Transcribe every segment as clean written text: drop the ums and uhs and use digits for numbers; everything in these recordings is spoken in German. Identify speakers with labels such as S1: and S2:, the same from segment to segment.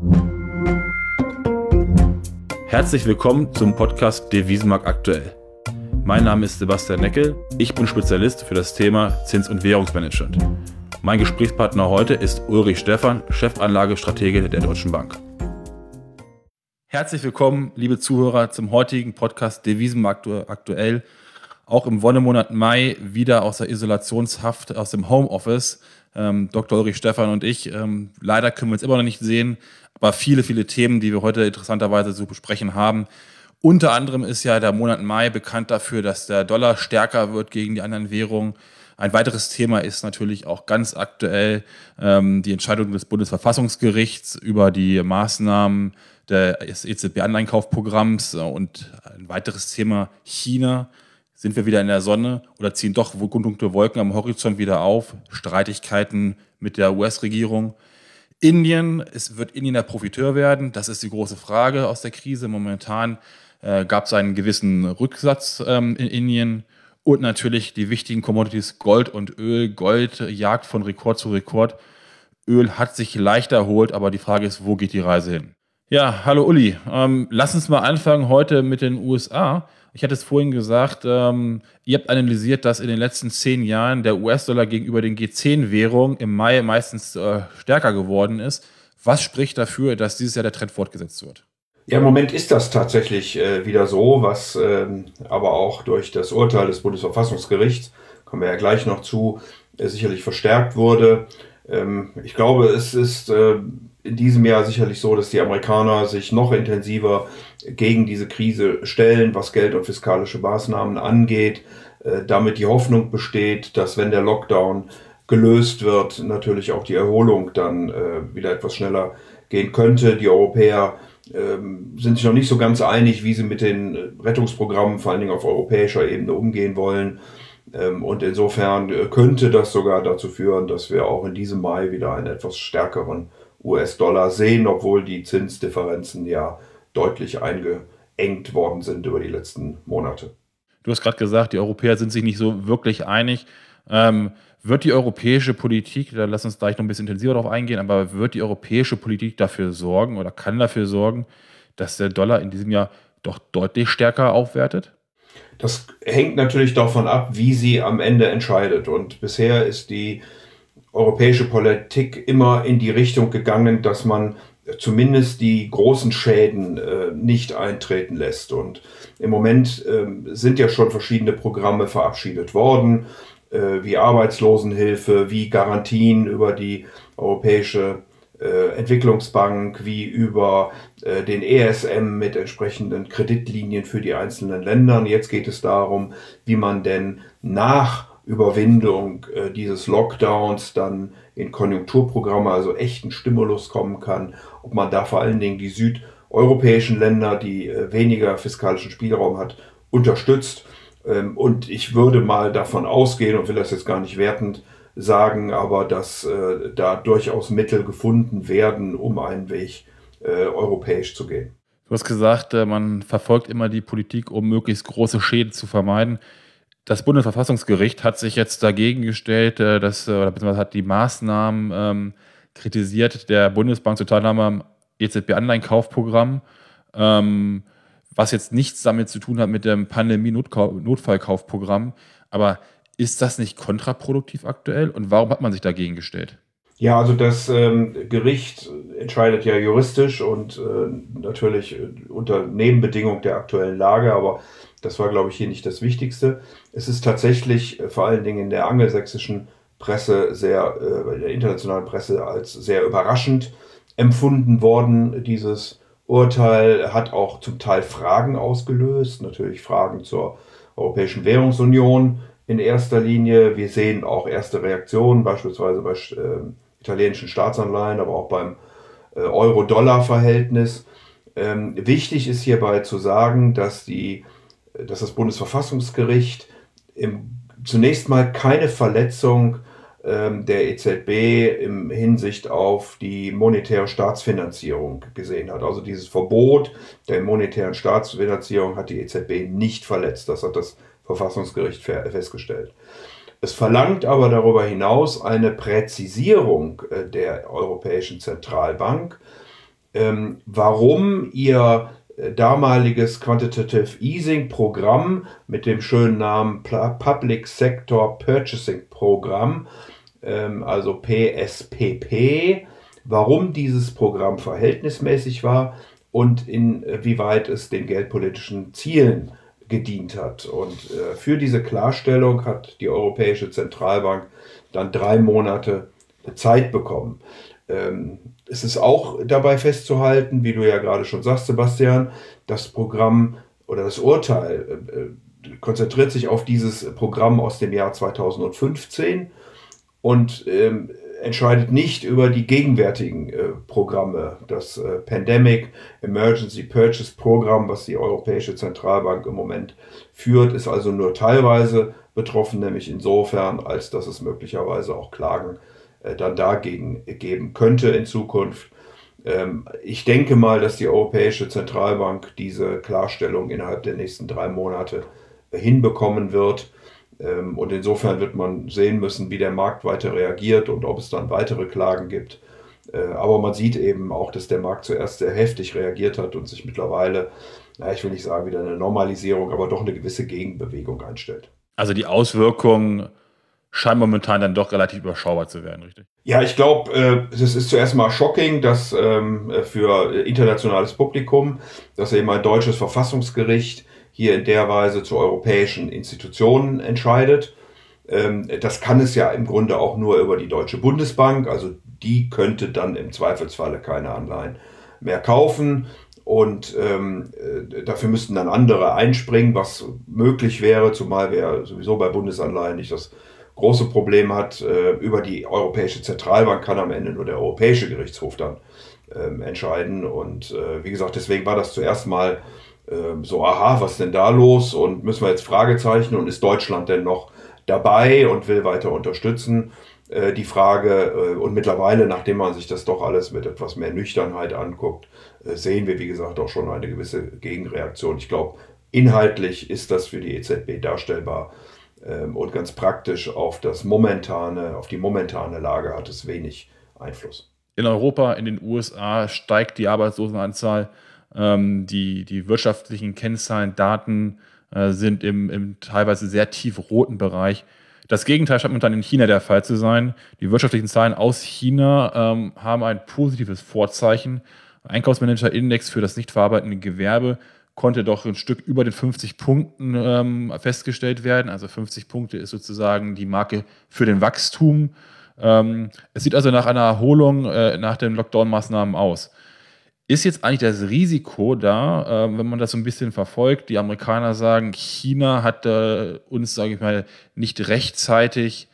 S1: Herzlich willkommen zum Podcast Devisenmarkt aktuell. Mein Name ist Sebastian Neckel, ich bin Spezialist für das Thema Zins- und Währungsmanagement. Mein Gesprächspartner heute ist Ulrich Stephan, Chefanlagestratege der Deutschen Bank. Herzlich willkommen, liebe Zuhörer, zum heutigen Podcast Devisenmarkt aktuell. Auch im Wonnemonat Mai wieder aus der Isolationshaft, aus dem Homeoffice. Dr. Ulrich Stephan und ich. Leider können wir uns immer noch nicht sehen, aber viele Themen, die wir heute interessanterweise zu besprechen haben. Unter anderem ist ja der Monat Mai bekannt dafür, dass der Dollar stärker wird gegen die anderen Währungen. Ein weiteres Thema ist natürlich auch ganz aktuell die Entscheidung des Bundesverfassungsgerichts über die Maßnahmen des EZB-Anleihenkaufprogramms und ein weiteres Thema China. Sind wir wieder in der Sonne oder ziehen doch dunkle Wolken am Horizont wieder auf? Streitigkeiten mit der US-Regierung. Wird Indien der Profiteur werden? Das ist die große Frage aus der Krise. Momentan gab es einen gewissen Rücksatz in Indien. Und natürlich die wichtigen Commodities Gold und Öl. Gold jagt von Rekord zu Rekord. Öl hat sich leicht erholt, aber die Frage ist, wo geht die Reise hin? Ja, hallo Uli. Lass uns mal anfangen heute mit den USA. Ich hatte es vorhin gesagt, ihr habt analysiert, dass in den letzten 10 Jahren der US-Dollar gegenüber den G10-Währungen im Mai meistens stärker geworden ist. Was spricht dafür, dass dieses Jahr der Trend fortgesetzt wird?
S2: Ja, im Moment ist das tatsächlich wieder so, was aber auch durch das Urteil des Bundesverfassungsgerichts, kommen wir ja gleich noch zu, sicherlich verstärkt wurde. Ich glaube, es ist in diesem Jahr sicherlich so, dass die Amerikaner sich noch intensiver gegen diese Krise stellen, was Geld- und fiskalische Maßnahmen angeht. Damit die Hoffnung besteht, dass wenn der Lockdown gelöst wird, natürlich auch die Erholung dann wieder etwas schneller gehen könnte. Die Europäer sind sich noch nicht so ganz einig, wie sie mit den Rettungsprogrammen vor allen Dingen auf europäischer Ebene umgehen wollen. Und insofern könnte das sogar dazu führen, dass wir auch in diesem Mai wieder einen etwas stärkeren US-Dollar sehen, obwohl die Zinsdifferenzen ja deutlich eingeengt worden sind über die letzten Monate.
S1: Du hast gerade gesagt, die Europäer sind sich nicht so wirklich einig. Wird die europäische Politik, da lass uns gleich noch ein bisschen intensiver darauf eingehen, aber wird die europäische Politik dafür sorgen oder kann dafür sorgen, dass der Dollar in diesem Jahr doch deutlich stärker aufwertet?
S2: Das hängt natürlich davon ab, wie sie am Ende entscheidet. Und bisher ist die europäische Politik immer in die Richtung gegangen, dass man zumindest die großen Schäden nicht eintreten lässt. Und im Moment sind ja schon verschiedene Programme verabschiedet worden, wie Arbeitslosenhilfe, wie Garantien über die Europäische Entwicklungsbank, wie über den ESM mit entsprechenden Kreditlinien für die einzelnen Länder. Und jetzt geht es darum, wie man denn nach Überwindung dieses Lockdowns dann in Konjunkturprogramme, also echten Stimulus kommen kann, ob man da vor allen Dingen die südeuropäischen Länder, die weniger fiskalischen Spielraum hat, unterstützt. Und ich würde mal davon ausgehen und will das jetzt gar nicht wertend sagen, aber dass da durchaus Mittel gefunden werden, um einen Weg europäisch zu gehen.
S1: Du hast gesagt, man verfolgt immer die Politik, um möglichst große Schäden zu vermeiden. Das Bundesverfassungsgericht hat sich jetzt dagegen gestellt, beziehungsweise hat die Maßnahmen kritisiert der Bundesbank zur Teilnahme am EZB-Anleihenkaufprogramm, was jetzt nichts damit zu tun hat mit dem Pandemie-Notfallkaufprogramm. Aber ist das nicht kontraproduktiv aktuell und warum hat man sich dagegen gestellt?
S2: Ja, also das Gericht entscheidet ja juristisch und natürlich unter Nebenbedingung der aktuellen Lage, aber das war, glaube ich, hier nicht das Wichtigste. Es ist tatsächlich vor allen Dingen in der angelsächsischen Presse, der internationalen Presse als sehr überraschend empfunden worden. Dieses Urteil hat auch zum Teil Fragen ausgelöst, natürlich Fragen zur Europäischen Währungsunion in erster Linie. Wir sehen auch erste Reaktionen, beispielsweise bei italienischen Staatsanleihen, aber auch beim Euro-Dollar-Verhältnis. Wichtig ist hierbei zu sagen, dass das Bundesverfassungsgericht zunächst mal keine Verletzung der EZB im Hinsicht auf die monetäre Staatsfinanzierung gesehen hat. Also dieses Verbot der monetären Staatsfinanzierung hat die EZB nicht verletzt. Das hat das Verfassungsgericht festgestellt. Es verlangt aber darüber hinaus eine Präzisierung der Europäischen Zentralbank, warum ihr damaliges Quantitative Easing Programm mit dem schönen Namen Public Sector Purchasing Program, also PSPP, warum dieses Programm verhältnismäßig war und inwieweit es den geldpolitischen Zielen gedient hat. Und für diese Klarstellung hat die Europäische Zentralbank dann 3 Monate Zeit bekommen. Es ist auch dabei festzuhalten, wie du ja gerade schon sagst, Sebastian, das Programm oder das Urteil konzentriert sich auf dieses Programm aus dem Jahr 2015 und entscheidet nicht über die gegenwärtigen Programme. Das Pandemic Emergency Purchase Program, was die Europäische Zentralbank im Moment führt, ist also nur teilweise betroffen, nämlich insofern, als dass es möglicherweise auch Klagen dann dagegen geben könnte in Zukunft. Ich denke mal, dass die Europäische Zentralbank diese Klarstellung innerhalb der nächsten 3 Monate hinbekommen wird. Und insofern wird man sehen müssen, wie der Markt weiter reagiert und ob es dann weitere Klagen gibt. Aber man sieht eben auch, dass der Markt zuerst sehr heftig reagiert hat und sich mittlerweile, ich will nicht sagen wieder eine Normalisierung, aber doch eine gewisse Gegenbewegung einstellt.
S1: Also die Auswirkungen scheinen momentan dann doch relativ überschaubar zu werden, richtig?
S2: Ja, ich glaube, es ist zuerst mal shocking, dass für internationales Publikum, dass eben ein deutsches Verfassungsgericht hier in der Weise zu europäischen Institutionen entscheidet. Das kann es ja im Grunde auch nur über die Deutsche Bundesbank, also die könnte dann im Zweifelsfalle keine Anleihen mehr kaufen und dafür müssten dann andere einspringen, was möglich wäre, zumal wir sowieso bei Bundesanleihen nicht das große Problem hat. Über die Europäische Zentralbank kann am Ende nur der Europäische Gerichtshof dann entscheiden und wie gesagt, deswegen war das zuerst mal so, aha, was ist denn da los und müssen wir jetzt Fragezeichen und ist Deutschland denn noch dabei und will weiter unterstützen? Die Frage und mittlerweile, nachdem man sich das doch alles mit etwas mehr Nüchternheit anguckt, sehen wir, wie gesagt, auch schon eine gewisse Gegenreaktion. Ich glaube, inhaltlich ist das für die EZB darstellbar und ganz praktisch auf die momentane Lage hat es wenig Einfluss.
S1: In Europa, in den USA steigt die Arbeitslosenanzahl. Die wirtschaftlichen Kennzahlen, Daten sind im teilweise sehr tief roten Bereich. Das Gegenteil scheint momentan in China der Fall zu sein. Die wirtschaftlichen Zahlen aus China haben ein positives Vorzeichen. Einkaufsmanager-Index für das nicht verarbeitende Gewerbe konnte doch ein Stück über den 50 Punkten festgestellt werden. Also 50 Punkte ist sozusagen die Marke für den Wachstum. Es sieht also nach einer Erholung nach den Lockdown-Maßnahmen aus. Ist jetzt eigentlich das Risiko da, wenn man das so ein bisschen verfolgt? Die Amerikaner sagen, China hat uns, sage ich mal, nicht rechtzeitig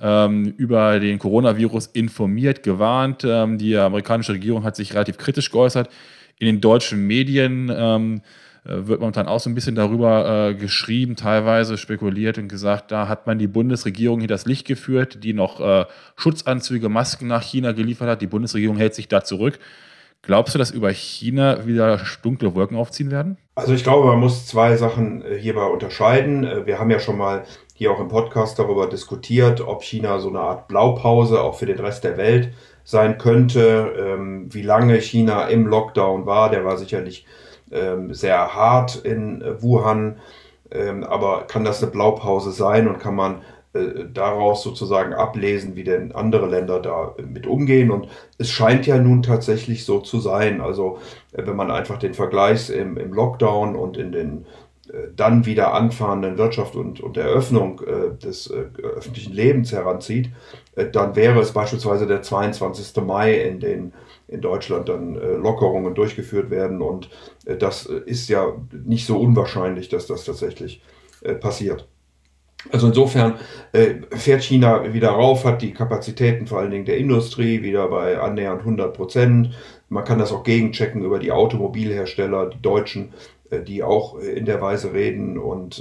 S1: über den Coronavirus informiert, gewarnt. Die amerikanische Regierung hat sich relativ kritisch geäußert. In den deutschen Medien wird momentan auch so ein bisschen darüber geschrieben, teilweise spekuliert und gesagt, da hat man die Bundesregierung hinters Licht geführt, die noch Schutzanzüge, Masken nach China geliefert hat. Die Bundesregierung hält sich da zurück. Glaubst du, dass über China wieder dunkle Wolken aufziehen werden?
S2: Also ich glaube, man muss 2 Sachen hierbei unterscheiden. Wir haben ja schon mal hier auch im Podcast darüber diskutiert, ob China so eine Art Blaupause auch für den Rest der Welt sein könnte. Wie lange China im Lockdown war, der war sicherlich sehr hart in Wuhan. Aber kann das eine Blaupause sein und kann man daraus sozusagen ablesen, wie denn andere Länder da mit umgehen. Und es scheint ja nun tatsächlich so zu sein. Also wenn man einfach den Vergleich im Lockdown und in den dann wieder anfahrenden Wirtschaft und Eröffnung des öffentlichen Lebens heranzieht, dann wäre es beispielsweise der 22. Mai, in den in Deutschland dann Lockerungen durchgeführt werden. Und das ist ja nicht so unwahrscheinlich, dass das tatsächlich passiert. Also insofern fährt China wieder rauf, hat die Kapazitäten vor allen Dingen der Industrie wieder bei annähernd 100%. Man kann das auch gegenchecken über die Automobilhersteller, die Deutschen, die auch in der Weise reden. Und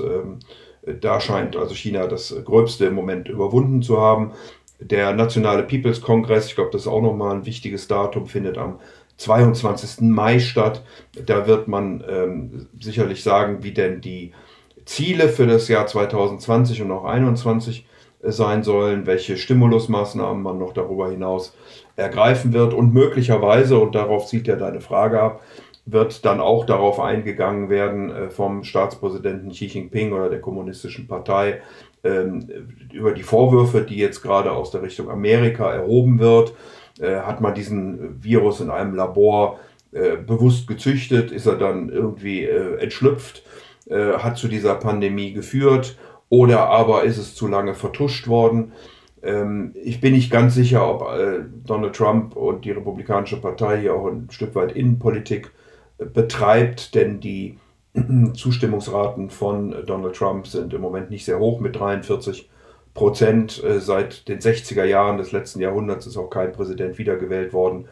S2: da scheint also China das Gröbste im Moment überwunden zu haben. Der Nationale People's Congress, ich glaube, das ist auch nochmal ein wichtiges Datum, findet am 22. Mai statt. Da wird man sicherlich sagen, wie denn die Ziele für das Jahr 2020 und auch 2021 sein sollen, welche Stimulusmaßnahmen man noch darüber hinaus ergreifen wird und möglicherweise, und darauf zielt ja deine Frage ab, wird dann auch darauf eingegangen werden vom Staatspräsidenten Xi Jinping oder der Kommunistischen Partei über die Vorwürfe, die jetzt gerade aus der Richtung Amerika erhoben wird. Hat man diesen Virus in einem Labor bewusst gezüchtet? Ist er dann irgendwie entschlüpft? Hat zu dieser Pandemie geführt? Oder aber ist es zu lange vertuscht worden? Ich bin nicht ganz sicher, ob Donald Trump und die Republikanische Partei hier auch ein Stück weit Innenpolitik betreibt, denn die Zustimmungsraten von Donald Trump sind im Moment nicht sehr hoch mit 43%. Seit den 60er Jahren des letzten Jahrhunderts ist auch kein Präsident wiedergewählt worden,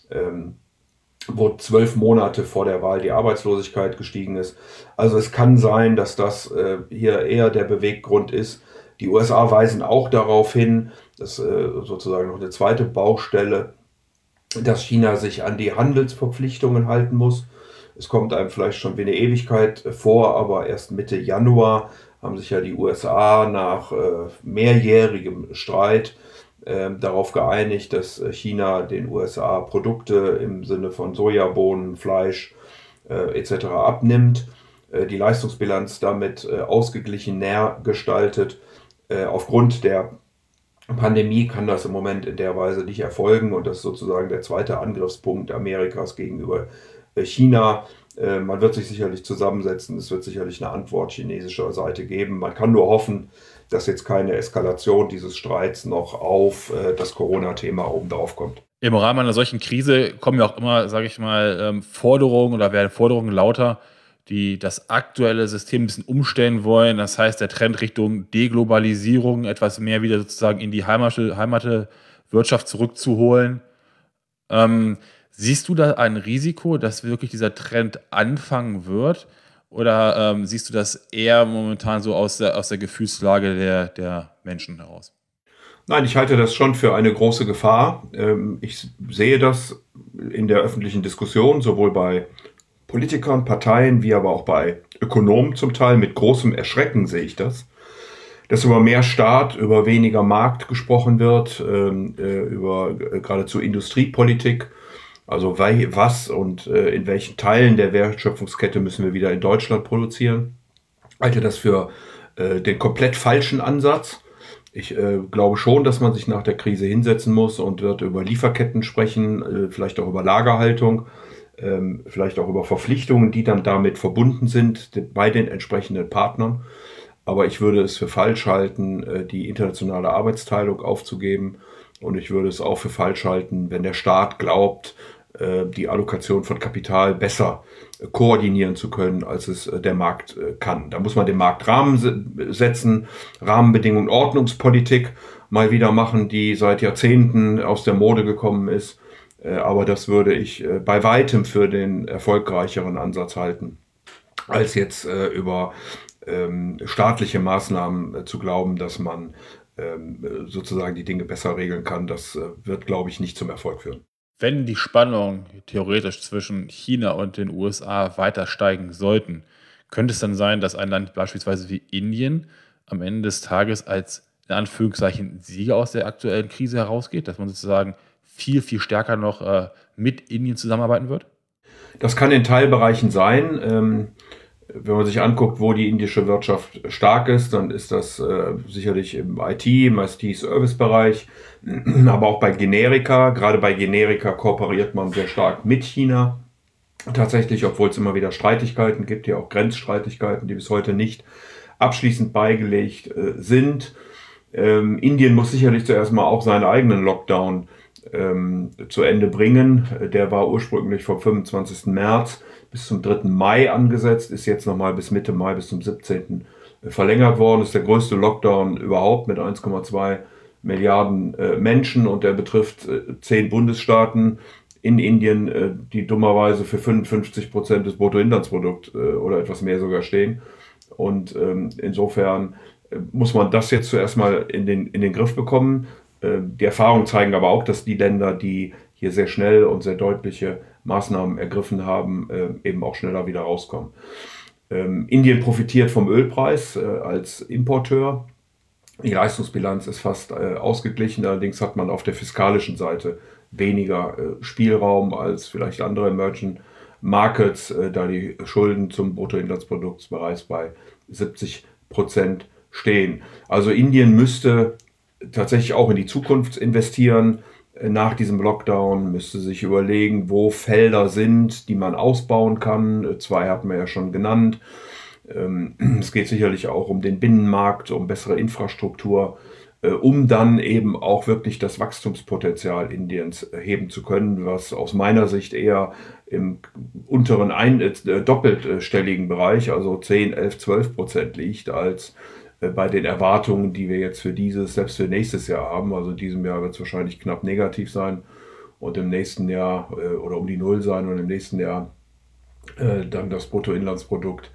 S2: wo 12 Monate vor der Wahl die Arbeitslosigkeit gestiegen ist. Also es kann sein, dass das hier eher der Beweggrund ist. Die USA weisen auch darauf hin, dass sozusagen noch eine zweite Baustelle, dass China sich an die Handelsverpflichtungen halten muss. Es kommt einem vielleicht schon wie eine Ewigkeit vor, aber erst Mitte Januar haben sich ja die USA nach mehrjährigem Streit darauf geeinigt, dass China den USA Produkte im Sinne von Sojabohnen, Fleisch etc. abnimmt, die Leistungsbilanz damit ausgeglichener gestaltet. Aufgrund der Pandemie kann das im Moment in der Weise nicht erfolgen und das ist sozusagen der zweite Angriffspunkt Amerikas gegenüber China. Man wird sich sicherlich zusammensetzen, es wird sicherlich eine Antwort chinesischer Seite geben. Man kann nur hoffen, dass jetzt keine Eskalation dieses Streits noch auf das Corona-Thema oben drauf kommt.
S1: Im Rahmen einer solchen Krise kommen ja auch immer, sage ich mal, Forderungen oder werden Forderungen lauter, die das aktuelle System ein bisschen umstellen wollen. Das heißt, der Trend Richtung Deglobalisierung, etwas mehr wieder sozusagen in die Heimatwirtschaft zurückzuholen. Siehst du da ein Risiko, dass wirklich dieser Trend anfangen wird? Oder siehst du das eher momentan so aus der Gefühlslage der Menschen heraus?
S2: Nein, ich halte das schon für eine große Gefahr. Ich sehe das in der öffentlichen Diskussion, sowohl bei Politikern, Parteien, wie aber auch bei Ökonomen zum Teil. Mit großem Erschrecken sehe ich das. Dass über mehr Staat, über weniger Markt gesprochen wird, über geradezu Industriepolitik. Also was und in welchen Teilen der Wertschöpfungskette müssen wir wieder in Deutschland produzieren. Ich halte das für den komplett falschen Ansatz. Ich glaube schon, dass man sich nach der Krise hinsetzen muss und wird über Lieferketten sprechen, vielleicht auch über Lagerhaltung, vielleicht auch über Verpflichtungen, die dann damit verbunden sind bei den entsprechenden Partnern. Aber ich würde es für falsch halten, die internationale Arbeitsteilung aufzugeben. Und ich würde es auch für falsch halten, wenn der Staat glaubt, die Allokation von Kapital besser koordinieren zu können, als es der Markt kann. Da muss man den Markt Rahmen setzen, Rahmenbedingungen, Ordnungspolitik mal wieder machen, die seit Jahrzehnten aus der Mode gekommen ist. Aber das würde ich bei weitem für den erfolgreicheren Ansatz halten, als jetzt über staatliche Maßnahmen zu glauben, dass man sozusagen die Dinge besser regeln kann. Das wird, glaube ich, nicht zum Erfolg führen.
S1: Wenn die Spannungen theoretisch zwischen China und den USA weiter steigen sollten, könnte es dann sein, dass ein Land beispielsweise wie Indien am Ende des Tages als in Anführungszeichen Sieger aus der aktuellen Krise herausgeht, dass man sozusagen viel, viel stärker noch mit Indien zusammenarbeiten wird?
S2: Das kann in Teilbereichen sein. Wenn man sich anguckt, wo die indische Wirtschaft stark ist, dann ist das sicherlich im IT-Service-Bereich, aber auch bei Generika. Gerade bei Generika kooperiert man sehr stark mit China. Tatsächlich, obwohl es immer wieder Streitigkeiten gibt, ja auch Grenzstreitigkeiten, die bis heute nicht abschließend beigelegt sind. Indien muss sicherlich zuerst mal auch seinen eigenen Lockdown zu Ende bringen. Der war ursprünglich vom 25. März bis zum 3. Mai angesetzt, ist jetzt nochmal bis Mitte Mai, bis zum 17. verlängert worden. Das ist der größte Lockdown überhaupt mit 1,2 Milliarden Menschen und der betrifft 10 Bundesstaaten in Indien, die dummerweise für 55% des Bruttoinlandsprodukts oder etwas mehr sogar stehen. Und insofern muss man das jetzt zuerst mal in den Griff bekommen. Die Erfahrungen zeigen aber auch, dass die Länder, die hier sehr schnell und sehr deutliche Maßnahmen ergriffen haben, eben auch schneller wieder rauskommen. Indien profitiert vom Ölpreis als Importeur. Die Leistungsbilanz ist fast ausgeglichen, allerdings hat man auf der fiskalischen Seite weniger Spielraum als vielleicht andere Emerging Markets, da die Schulden zum Bruttoinlandsprodukt bereits bei 70% stehen. Also Indien müsste tatsächlich auch in die Zukunft investieren. Nach diesem Lockdown müsste sich überlegen, wo Felder sind, die man ausbauen kann. 2 hatten wir ja schon genannt. Es geht sicherlich auch um den Binnenmarkt, um bessere Infrastruktur, um dann eben auch wirklich das Wachstumspotenzial Indiens heben zu können, was aus meiner Sicht eher im unteren doppeltstelligen Bereich, also 10, 11, 12% liegt, als bei den Erwartungen, die wir jetzt für selbst für nächstes Jahr haben. Also in diesem Jahr wird es wahrscheinlich knapp negativ sein und im nächsten Jahr oder um die Null sein und im nächsten Jahr dann das Bruttoinlandsprodukt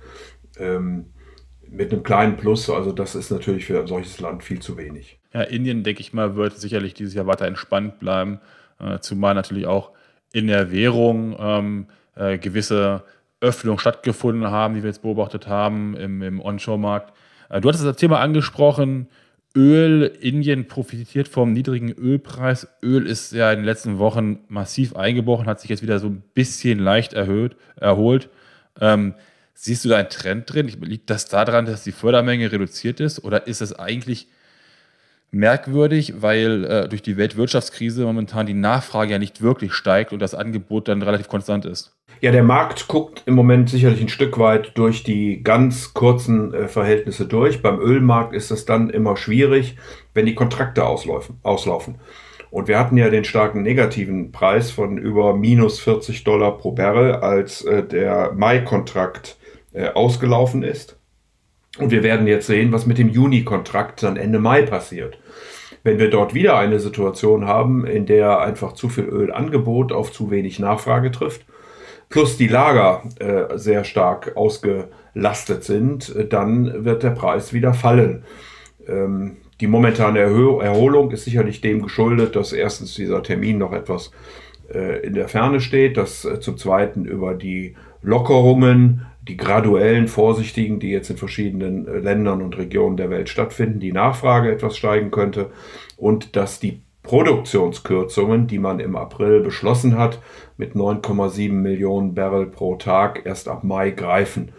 S2: mit einem kleinen Plus. Also das ist natürlich für ein solches Land viel zu wenig.
S1: Ja, Indien, denke ich mal, wird sicherlich dieses Jahr weiter entspannt bleiben, zumal natürlich auch in der Währung gewisse Öffnungen stattgefunden haben, die wir jetzt beobachtet haben im Onshore-Markt. Du hattest das Thema angesprochen, Öl. Indien profitiert vom niedrigen Ölpreis. Öl ist ja in den letzten Wochen massiv eingebrochen, hat sich jetzt wieder so ein bisschen leicht erholt. Siehst du da einen Trend drin? Liegt das daran, dass die Fördermenge reduziert ist? Oder ist es eigentlich merkwürdig, weil durch die Weltwirtschaftskrise momentan die Nachfrage ja nicht wirklich steigt und das Angebot dann relativ konstant ist?
S2: Ja, der Markt guckt im Moment sicherlich ein Stück weit durch die ganz kurzen Verhältnisse durch. Beim Ölmarkt ist es dann immer schwierig, wenn die Kontrakte auslaufen. Und wir hatten ja den starken negativen Preis von über minus $40 pro Barrel, als der Mai-Kontrakt ausgelaufen ist. Und wir werden jetzt sehen, was mit dem Juni-Kontrakt dann Ende Mai passiert. Wenn wir dort wieder eine Situation haben, in der einfach zu viel Ölangebot auf zu wenig Nachfrage trifft, plus die Lager sehr stark ausgelastet sind, dann wird der Preis wieder fallen. Die momentane Erholung ist sicherlich dem geschuldet, dass erstens dieser Termin noch etwas in der Ferne steht, dass zum Zweiten über die Lockerungen, die graduellen, vorsichtigen, die jetzt in verschiedenen Ländern und Regionen der Welt stattfinden, die Nachfrage etwas steigen könnte und dass die Produktionskürzungen, die man im April beschlossen hat, mit 9,7 Millionen Barrel pro Tag erst ab Mai greifen.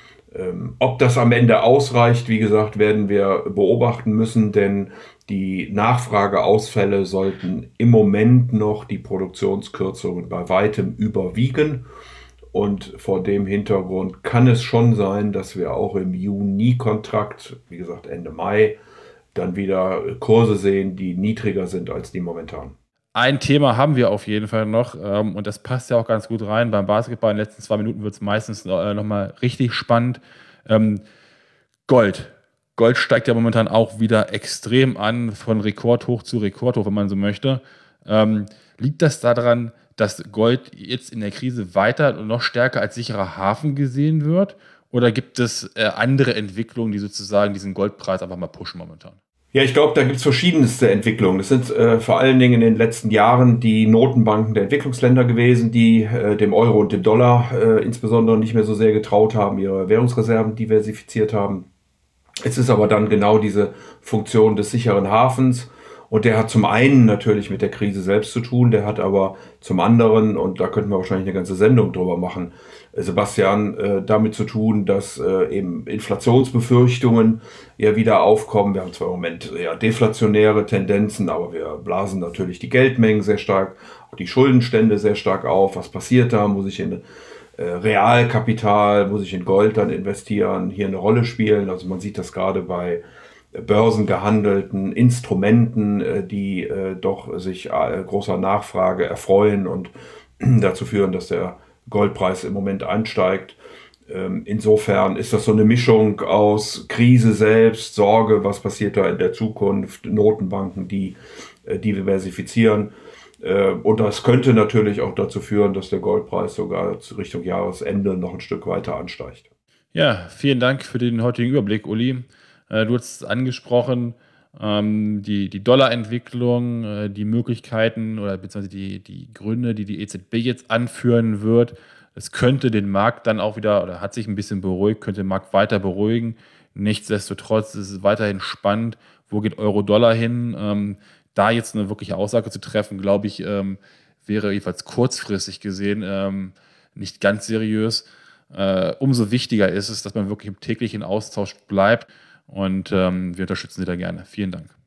S2: Ob das am Ende ausreicht, wie gesagt, werden wir beobachten müssen, denn die Nachfrageausfälle sollten im Moment noch die Produktionskürzungen bei weitem überwiegen. Und vor dem Hintergrund kann es schon sein, dass wir auch im Juni-Kontrakt, wie gesagt Ende Mai, dann wieder Kurse sehen, die niedriger sind als die momentan.
S1: Ein Thema haben wir auf jeden Fall noch und das passt ja auch ganz gut rein. Beim Basketball in den letzten 2 Minuten wird es meistens nochmal richtig spannend. Gold. Gold steigt ja momentan auch wieder extrem an, von Rekordhoch zu Rekordhoch, wenn man so möchte. Liegt das daran, dass Gold jetzt in der Krise weiter und noch stärker als sicherer Hafen gesehen wird? Oder gibt es andere Entwicklungen, die sozusagen diesen Goldpreis einfach mal pushen momentan?
S2: Ja, ich glaube, da gibt es verschiedenste Entwicklungen. Das sind vor allen Dingen in den letzten Jahren die Notenbanken der Entwicklungsländer gewesen, die dem Euro und dem Dollar insbesondere nicht mehr so sehr getraut haben, ihre Währungsreserven diversifiziert haben. Es ist aber dann genau diese Funktion des sicheren Hafens. Und der hat zum einen natürlich mit der Krise selbst zu tun, der hat aber zum anderen, und da könnten wir wahrscheinlich eine ganze Sendung drüber machen, Sebastian, damit zu tun, dass eben Inflationsbefürchtungen ja wieder aufkommen. Wir haben zwar im Moment eher deflationäre Tendenzen, aber wir blasen natürlich die Geldmengen sehr stark, auch die Schuldenstände sehr stark auf. Was passiert da? Muss ich in Realkapital, muss ich in Gold dann investieren, hier eine Rolle spielen? Also man sieht das gerade bei börsengehandelten Instrumenten, die doch sich großer Nachfrage erfreuen und dazu führen, dass der Goldpreis im Moment ansteigt. Insofern ist das so eine Mischung aus Krise selbst, Sorge, was passiert da in der Zukunft, Notenbanken, die diversifizieren. Und das könnte natürlich auch dazu führen, dass der Goldpreis sogar Richtung Jahresende noch ein Stück weiter ansteigt.
S1: Ja, vielen Dank für den heutigen Überblick, Uli. Du hast es angesprochen, die Dollarentwicklung, die Möglichkeiten oder beziehungsweise die Gründe, die die EZB jetzt anführen wird. Es könnte den Markt dann auch wieder, oder hat sich ein bisschen beruhigt, könnte den Markt weiter beruhigen. Nichtsdestotrotz ist es weiterhin spannend, wo geht Euro-Dollar hin. Da jetzt eine wirkliche Aussage zu treffen, glaube ich, wäre jedenfalls kurzfristig gesehen nicht ganz seriös. Umso wichtiger ist es, dass man wirklich im täglichen Austausch bleibt und wir unterstützen Sie da gerne. Vielen Dank.